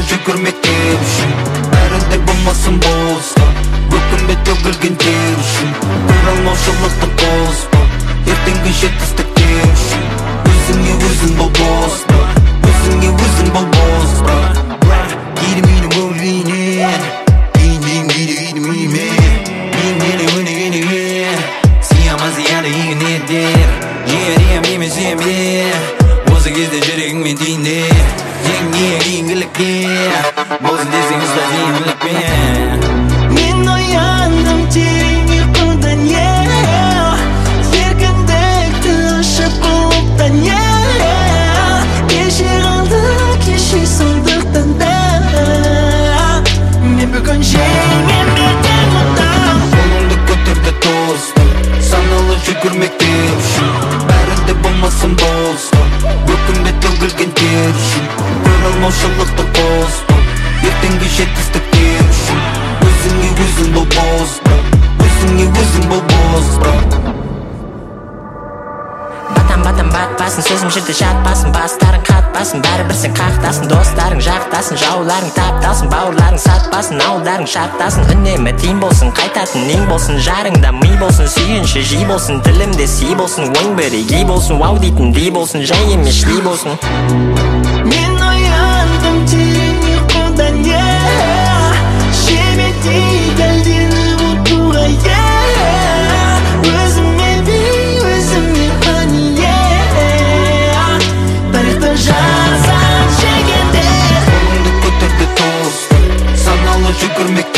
жүгірмекке үшін бәрінде болмасын болса өкінбе төгілген тер үшін көре алмаушылықты қоспа ертеңгі жетістікке үшін өзіңе өзің бол босқа өзіңе өзің бол босқа кейде менің өлгенен кейде менің сиямаз зияны егін етер жерем емес осы кезде жүрегіңмен түйінде жеңге кейінгілікке болсын десең ұста деймілікпен мен ояндым терең ұйқыдан еркіндікті ұшып бұлттан кеше қалды кеше сондықтан да мен бүгін жеңем ертең ұтам қолыңды көтерді достым саналы жүгірмекте үшін бәрінде болмасын болса өкінбе төгілген тер үшін көре алмаушылықты қоспа ертеңгі жетістікке үшін өзіңе өзің бол босқа өзіңе өзің бол босқа Батам батпасын, сөзім жүрді жатпасын бастарың қатпасын, бәрібір сен қақтасын достарың жақтасын, жауларың таптасын бауырларың сатпасын, ауылдарың шаттасын үнемі тиын болсын, қайтатын нең болсын жарыңда ми болсын, сүйінші жи болсын тілімде си болсын, ойың бірегей болсын вау дейтін дей болсын, жай емес шли болсын мен ояндым терең ұйқыдан жебедей әлденіп ұтуға өзіңмен би өзіңмен қани тарихты жазам жегенде қолыңды көтерді достым саналы жүгірмек